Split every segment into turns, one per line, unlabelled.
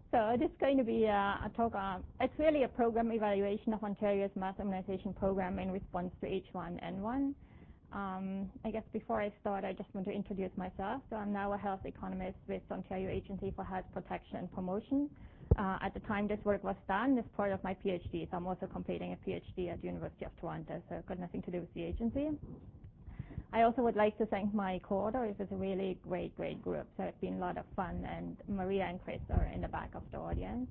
So this is going to be a talk on, it's really a program evaluation of Ontario's mass immunization program in response to H1N1. I guess before I start, I just want to introduce myself. So I'm now a health economist with Ontario Agency for Health Protection and Promotion. At the time this work was done, as part of my PhD, so I'm also completing a PhD at the University of Toronto, so I've got nothing to do with the agency. I also would like to thank my co-authors. It's a really great group, so it's been a lot of fun, and Maria and Chris are in the back of the audience.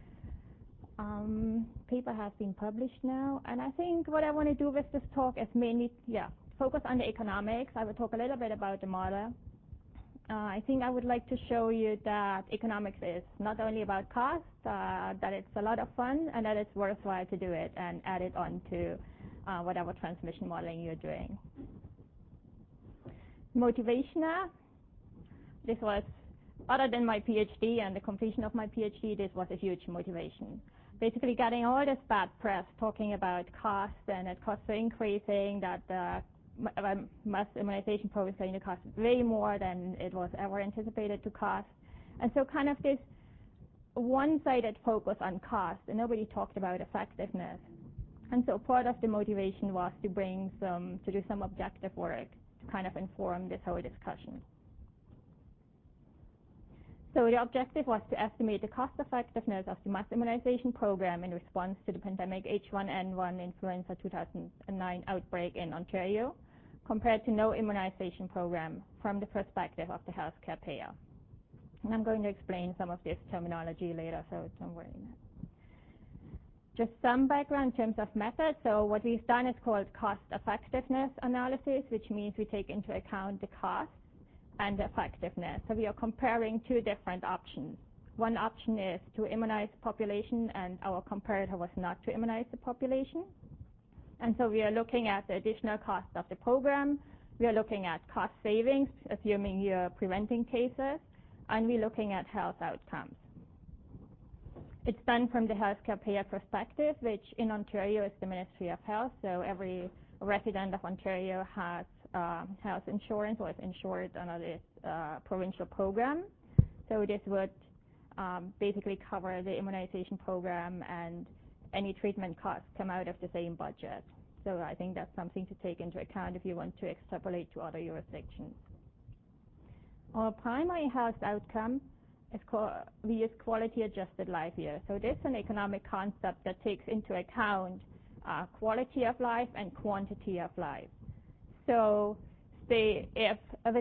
Paper has been published now, and I think what I want to do with this talk is mainly, focus on the economics. I will talk a little bit about the model. I think I would like to show you that economics is not only about cost, that it's a lot of fun, and that it's worthwhile to do it and add it on to whatever transmission modeling you're doing. Motivation. This was, other than my PhD and the completion of my PhD, this was a huge motivation. Basically getting all this bad press talking about cost and that costs are increasing, that the mass immunization program is going to cost way more than it was ever anticipated to cost. And so kind of this one-sided focus on cost, and nobody talked about effectiveness. And so part of the motivation was to do some objective work to kind of inform this whole discussion. So the objective was to estimate the cost effectiveness of the mass immunization program in response to the pandemic H1N1 influenza 2009 outbreak in Ontario, compared to no immunization program from the perspective of the healthcare payer. And I'm going to explain some of this terminology later, so don't worry. Just some background in terms of method. So what we've done is called cost effectiveness analysis, which means we take into account the cost and the effectiveness. So we are comparing two different options. One option is to immunize the population, and our comparator was not to immunize the population. And so we are looking at the additional cost of the program. We are looking at cost savings, assuming you're preventing cases, and we're looking at health outcomes. It's done from the healthcare payer perspective, which in Ontario is the Ministry of Health. So every resident of Ontario has health insurance or is insured under this provincial program. So this would basically cover the immunization program, and any treatment costs come out of the same budget. So I think that's something to take into account if you want to extrapolate to other jurisdictions. Our primary health outcome is we use quality adjusted life years. So this is an economic concept that takes into account quality of life and quantity of life. So say if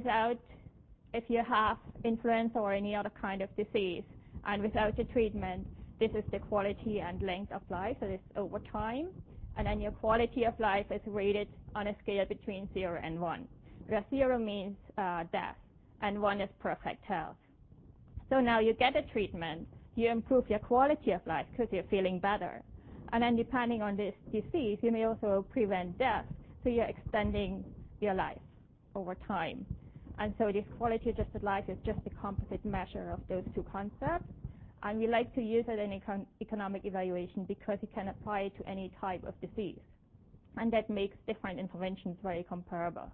you have influenza or any other kind of disease, and without the treatment, this is the quality and length of life, so this is over time. And then your quality of life is rated on a scale between 0 and 1, where 0 means death, and 1 is perfect health. So now you get a treatment, you improve your quality of life because you're feeling better. And then depending on this disease, you may also prevent death, so you're extending your life over time. And so this quality adjusted life is just a composite measure of those two concepts. And we like to use it in economic evaluation because you can apply it to any type of disease. And that makes different interventions very comparable.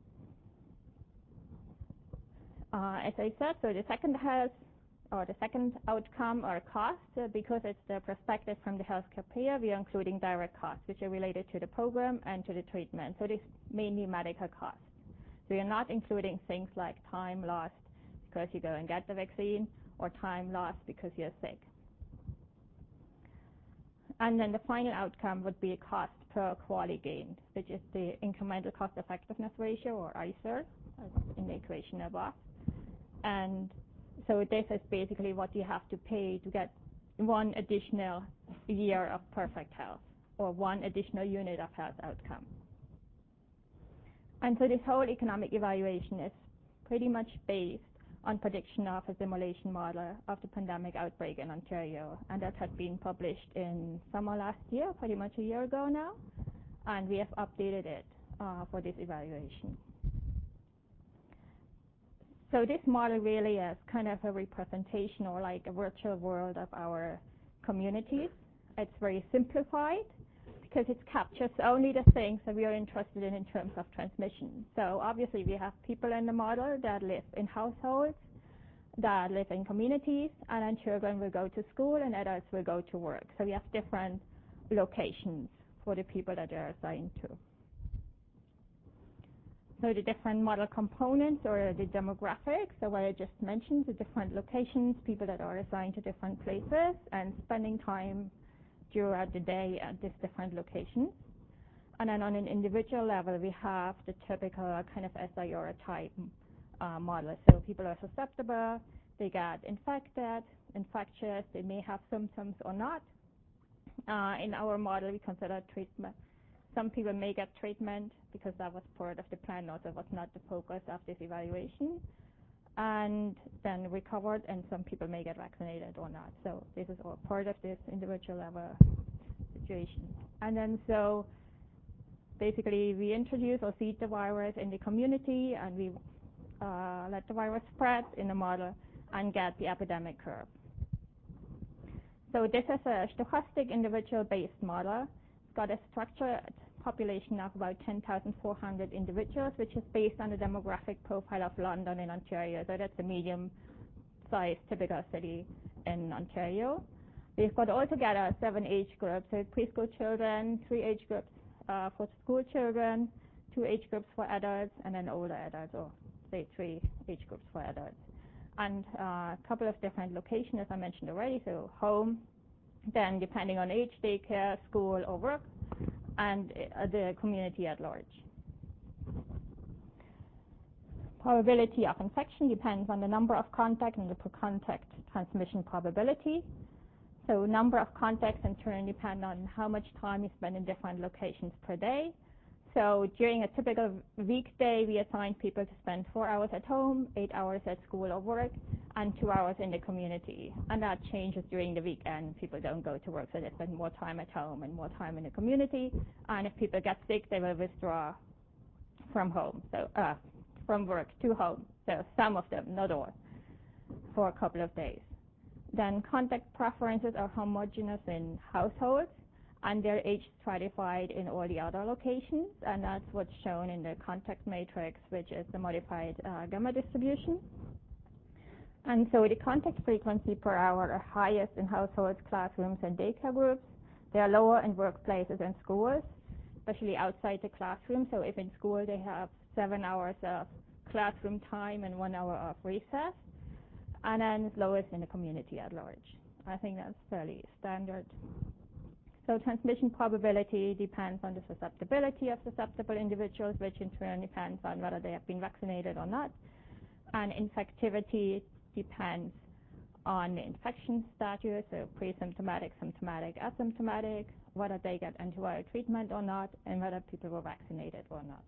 As I said, so the second outcome or cost, because it's the perspective from the healthcare payer, we are including direct costs, which are related to the program and to the treatment. So this is mainly medical costs. So you're not including things like time lost because you go and get the vaccine, or time lost because you're sick. And then the final outcome would be a cost per QALY gained, which is the incremental cost effectiveness ratio, or ICER, in the equation above. And so this is basically what you have to pay to get one additional year of perfect health, or one additional unit of health outcome. And so this whole economic evaluation is pretty much based on prediction of a simulation model of the pandemic outbreak in Ontario. And that had been published in summer last year, pretty much a year ago now. And we have updated it for this evaluation. So this model really is kind of a representation, or like a virtual world of our communities. It's very simplified because it captures only the things that we are interested in terms of transmission. So obviously we have people in the model that live in households, that live in communities, and then children will go to school and adults will go to work. So we have different locations for the people that they're assigned to. So the different model components or the demographics, so what I just mentioned, the different locations, people that are assigned to different places and spending time throughout the day at these different locations. And then on an individual level, we have the typical kind of SIR type model. So people are susceptible, they get infected, infectious, they may have symptoms or not. In our model, we consider treatment. Some people may get treatment because that was part of the plan, also was not the focus of this evaluation, and then recovered, and some people may get vaccinated or not. So this is all part of this individual level situation. And then so basically we introduce or seed the virus in the community, and we let the virus spread in the model and get the epidemic curve. So this is a stochastic individual-based model. It's got a structured population of about 10,400 individuals, which is based on the demographic profile of London in Ontario. So that's a medium-sized typical city in Ontario. We've got altogether 7 age groups, so preschool children, 3 age groups for school children, 2 age groups for adults, and then older adults, or say 3 age groups for adults. And a couple of different locations, as I mentioned already, so home, then depending on age, daycare, school, or work, and the community at large. Probability of infection depends on the number of contacts and the per contact transmission probability. So number of contacts in turn depend on how much time you spend in different locations per day. So during a typical weekday, we assign people to spend 4 hours at home, 8 hours at school or work, and 2 hours in the community. And that changes during the weekend. People don't go to work, so they spend more time at home and more time in the community. And if people get sick, they will withdraw from home, so from work to home. So some of them, not all, for a couple of days. Then contact preferences are homogeneous in households, and they're age stratified in all the other locations, and that's what's shown in the contact matrix, which is the modified gamma distribution. And so the contact frequency per hour are highest in households, classrooms, and daycare groups. They are lower in workplaces and schools, especially outside the classroom. So if in school they have 7 hours of classroom time and 1 hour of recess, and then it's lowest in the community at large. I think that's fairly standard. So transmission probability depends on the susceptibility of susceptible individuals, which in turn depends on whether they have been vaccinated or not. And infectivity depends on the infection status, so pre-symptomatic, symptomatic, asymptomatic, whether they get antiviral treatment or not, and whether people were vaccinated or not.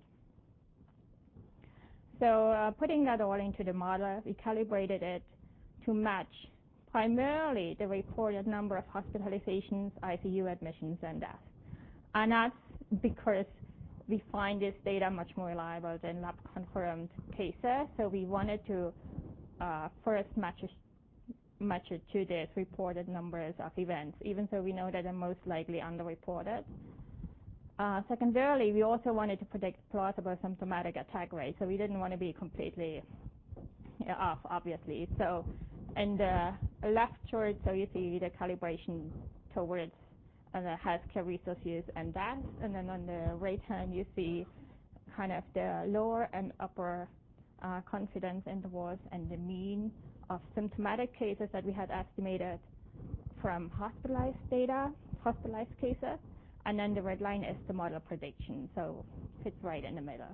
So putting that all into the model, we calibrated it to match primarily the reported number of hospitalizations, ICU admissions, and deaths. And that's because we find this data much more reliable than lab-confirmed cases. So we wanted to first match it to this reported numbers of events, even though we know that they're most likely underreported. Secondarily, we also wanted to predict plausible symptomatic attack rate, so we didn't want to be completely off, obviously. So in the left chart, so you see the calibration towards the healthcare resource use and deaths, and then on the right hand you see kind of the lower and upper confidence intervals and the mean of symptomatic cases that we had estimated from hospitalized data, hospitalized cases, and then the red line is the model prediction, so it's right in the middle.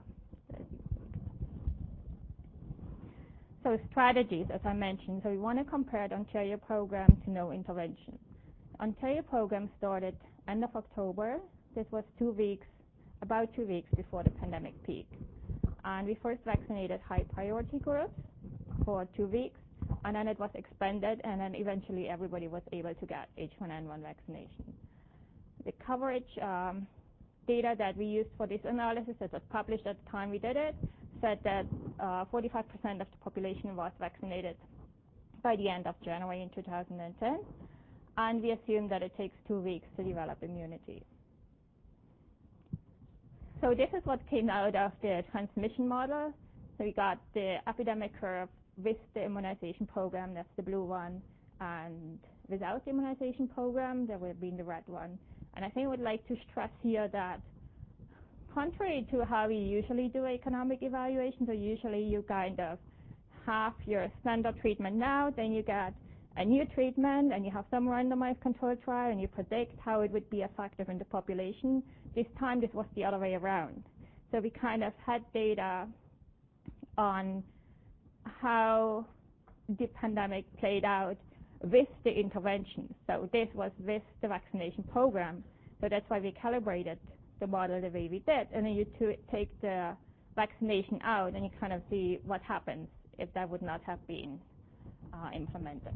So strategies, as I mentioned, so we want to compare the Ontario program to no intervention. Ontario program started end of October. This was 2 weeks, about 2 weeks before the pandemic peak. And we first vaccinated high priority groups for 2 weeks, and then it was expanded, and then eventually everybody was able to get H1N1 vaccination. The coverage data that we used for this analysis that was published at the time we did it said that 45% of the population was vaccinated by the end of January in 2010, and we assume that it takes 2 weeks to develop immunity. So this is what came out of the transmission model. So we got the epidemic curve with the immunization program, that's the blue one, and without the immunization program, there will be the red one. And I think I would like to stress here that contrary to how we usually do economic evaluations, so usually you kind of have your standard treatment now, then you get a new treatment, and you have some randomized controlled trial, and you predict how it would be effective in the population. This time, this was the other way around. So we kind of had data on how the pandemic played out with the intervention. So this was with the vaccination program. So that's why we calibrated the model the way we did. And then you take the vaccination out, and you kind of see what happens if that would not have been implemented.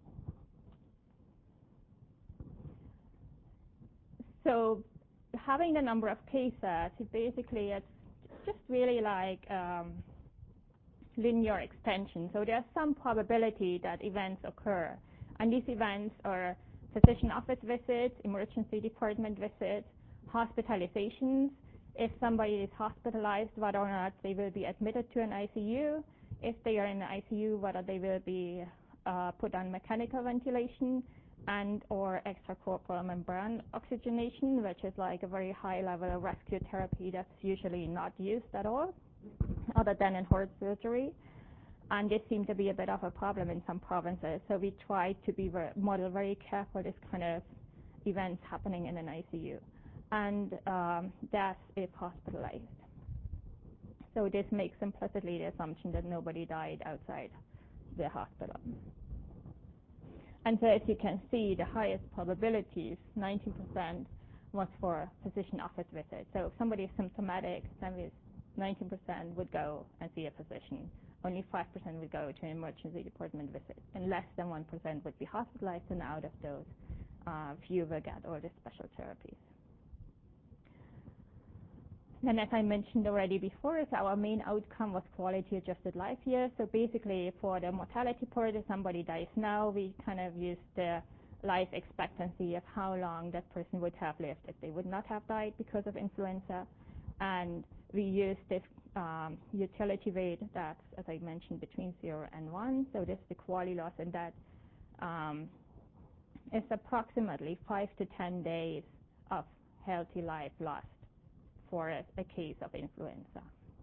So having the number of cases, basically it's just really like linear extension. So there's some probability that events occur. And these events are physician office visits, emergency department visits, hospitalizations. If somebody is hospitalized, whether or not they will be admitted to an ICU. If they are in the ICU, whether they will be put on mechanical ventilation and or extracorporeal membrane oxygenation, which is like a very high level of rescue therapy that's usually not used at all, other than in heart surgery. And this seemed to be a bit of a problem in some provinces. So we tried to model very careful this kind of events happening in an ICU. And death if hospitalized. So this makes implicitly the assumption that nobody died outside the hospital. And so as you can see, the highest probabilities, 19%, was for physician office visits. So if somebody is symptomatic, 19% would go and see a physician. Only 5% would go to an emergency department visit. And less than 1% would be hospitalized, and out of those, few will get all the special therapies. And as I mentioned already before, so our main outcome was quality-adjusted life years. So basically, for the mortality part, if somebody dies now, we kind of used the life expectancy of how long that person would have lived if they would not have died because of influenza. And we used this utility rate that's, as I mentioned, between 0 and 1. So this is the quality loss, and that is approximately 5 to 10 days of healthy life lost for a case of influenza.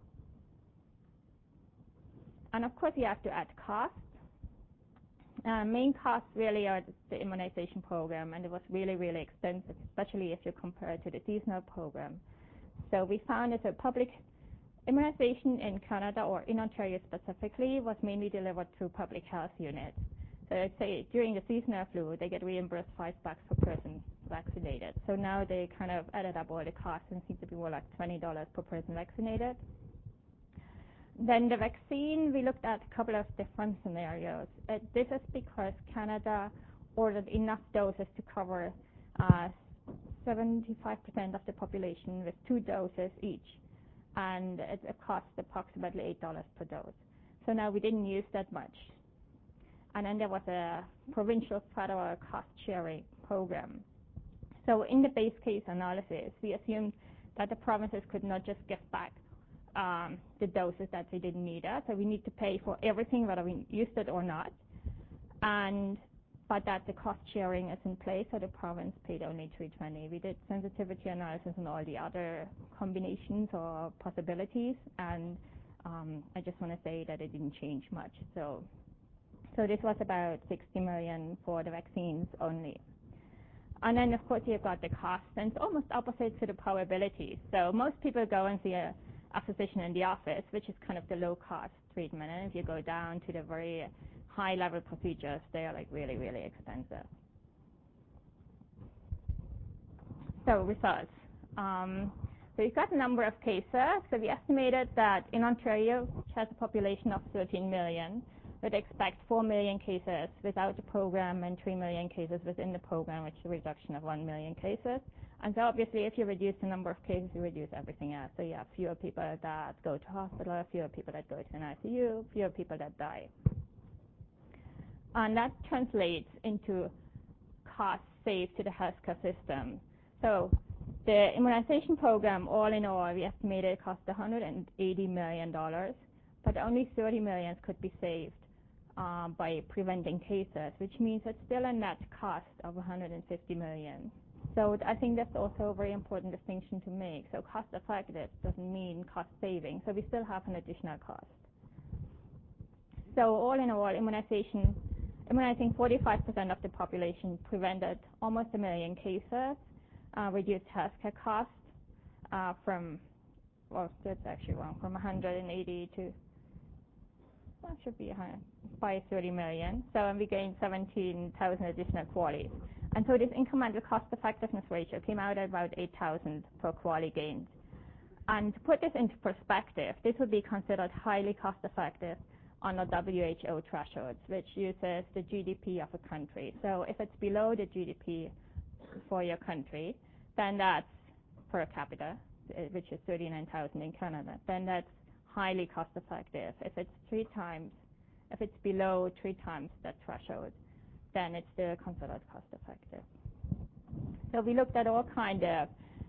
And of course, you have to add costs. Main costs really are the immunization program, and it was really, really expensive, especially if you compare it to the seasonal program. So we found that the public immunization in Canada, or in Ontario specifically, was mainly delivered through public health units. So let's say during the seasonal flu, they get reimbursed $5 per person vaccinated. So now they kind of added up all the costs and seem to be more like $20 per person vaccinated. Then the vaccine, we looked at a couple of different scenarios. This is because Canada ordered enough doses to cover 75% of the population with 2 doses each, and it cost approximately $8 per dose. So now we didn't use that much. And then there was a provincial federal cost-sharing program. So in the base case analysis, we assumed that the provinces could not just give back the doses that they didn't need. So we need to pay for everything, whether we used it or not. But that the cost sharing is in place, so the province paid only $320. We did sensitivity analysis on all the other combinations or possibilities, and I just want to say that it didn't change much. So this was about $60 million for the vaccines only. And then, of course, you've got the cost, and it's almost opposite to the probabilities. So most people go and see a physician in the office, which is kind of the low-cost treatment. And if you go down to the very high-level procedures, they are like really, really expensive. So results. So we've got a number of cases. So we estimated that in Ontario, which has a population of 13 million, we'd expect 4 million cases without the program and 3 million cases within the program, which is a reduction of 1 million cases. And so obviously, if you reduce the number of cases, you reduce everything else. So you have fewer people that go to hospital, fewer people that go to an ICU, fewer people that die. And that translates into costs saved to the healthcare system. So the immunization program, all in all, we estimated cost $180 million, but only $30 million could be saved by preventing cases, which means it's still a net cost of 150 million. So I think that's also a very important distinction to make. So cost effective doesn't mean cost saving. So we still have an additional cost. So all in all, immunizing 45% of the population prevented almost 1 million cases, reduced healthcare costs from, well, that's actually wrong, from 180 to, well, should be by 30 million. So we gained 17,000 additional QALYs. And so this incremental cost effectiveness ratio came out at about 8,000 per QALY gained. And to put this into perspective, this would be considered highly cost effective on a WHO threshold, which uses the GDP of a country. So if it's below the GDP for your country, then that's per capita, which is 39,000 in Canada, then that's highly cost effective. If it's below 3 times that threshold, then it's still considered cost effective. So we looked at all kind of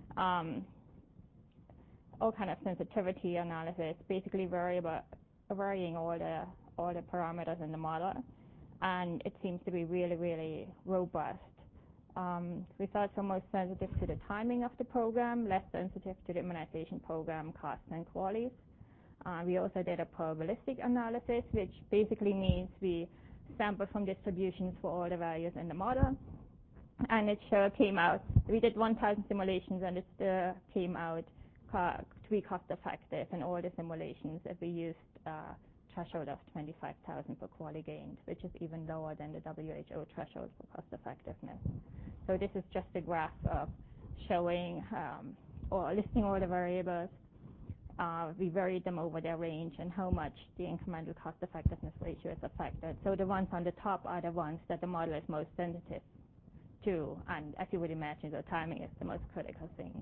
sensitivity analysis, basically varying all the parameters in the model, and it seems to be really, really robust. Results are most sensitive to the timing of the program, less sensitive to the immunization program costs and QALYs. We also did a probabilistic analysis, which basically means we sampled from distributions for all the values in the model, and it sure came out. We did 1,000 simulations, and it still came out to be cost effective in all the simulations if we used threshold of 25,000 per QALY gained, which is even lower than the WHO threshold for cost effectiveness. So this is just a graph of showing or listing all the variables. We varied them over their range and how much the incremental cost effectiveness ratio is affected. So the ones on the top are the ones that the model is most sensitive to, and as you would imagine, the timing is the most critical thing.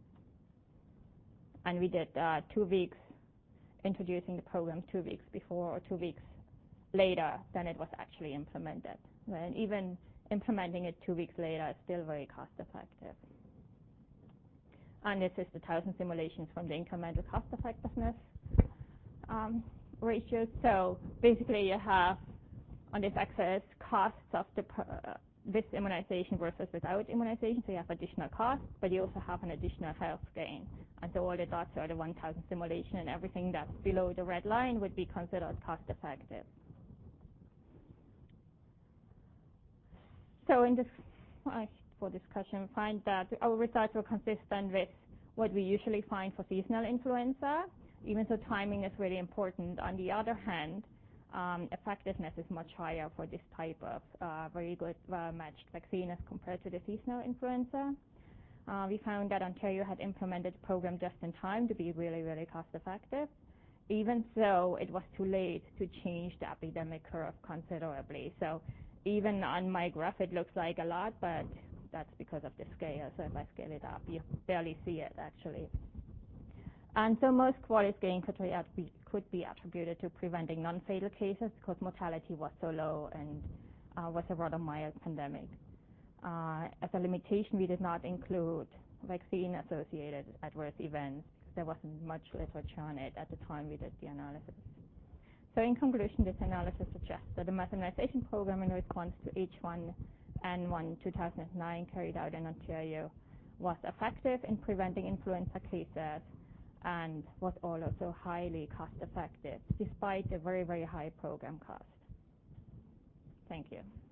And we did 2 weeks, introducing the program 2 weeks before or 2 weeks later than it was actually implemented. And even implementing it 2 weeks later is still very cost effective. And this is the 1,000 simulations from the incremental cost effectiveness ratios. So basically you have on this axis costs of this immunization versus without immunization. So you have additional costs, but you also have an additional health gain. And so all the dots are the 1,000 simulation, and everything that's below the red line would be considered cost effective. So in this, for discussion, find that our results were consistent with what we usually find for seasonal influenza, even though timing is really important. On the other hand, effectiveness is much higher for this type of very good matched vaccine as compared to the seasonal influenza. We found that Ontario had implemented the program just in time to be really, really cost effective, even though it was too late to change the epidemic curve considerably. So even on my graph it looks like a lot, but that's because of the scale. So if I scale it up, you barely see it actually. And so most QALYs gain could be attributed to preventing non-fatal cases because mortality was so low and was a rather mild pandemic. As a limitation, we did not include vaccine-associated adverse events. There wasn't much literature on it at the time we did the analysis. So in conclusion, this analysis suggests that the mass immunization program in response to H1N1 2009 carried out in Ontario was effective in preventing influenza cases and was also highly cost effective despite the very, very high program cost. Thank you.